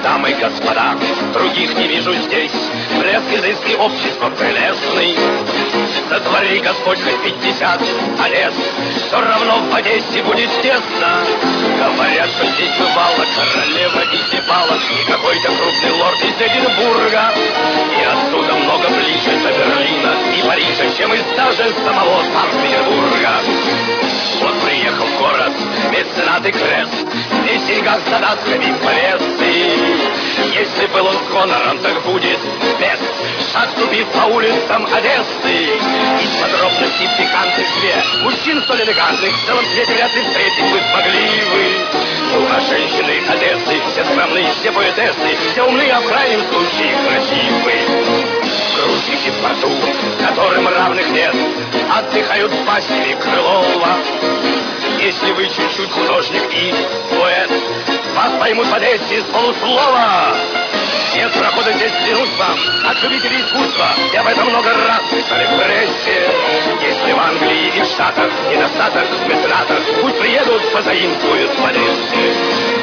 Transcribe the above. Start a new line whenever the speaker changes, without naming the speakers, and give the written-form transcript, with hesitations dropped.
дамы, господа, других не вижу здесь. Блеск изыски общества прелестный. Сотвори Господь хоть 50, а лес все равно в Одессе будет тесно. Говорят, что здесь бывала королева Изябала и какой-то крупный лорд из Эдинбурга. И отсюда много ближе до Берлина и Парижа, чем из даже самого Санкт-Петербурга. Вот приехал в город меценат и крест, весь в деньгах с задатками повесы. Если был он с гонором, так будет без. Шаг ступив по улицам Одессы, из подробностей пикантных две мужчин столь элегантных в целом свете вряд ли встретить вы смогли вы. Ну, а женщины Одессы все скромные, все поэтессы, все умные, а в крайнем случае красивые. Грузчики в порту, которым равных нет, отдыхают в пассиве Крылова. Если вы чуть-чуть художник и поэт, вас поймут в Одессе с полуслова. Нет прохода здесь, клянусь вам, от любителей искусства. И об этом много раз писали в прессе. Если в Англии и в Штатах недостаток в меценатах, пусть приедут, позаимствуют в Одессе.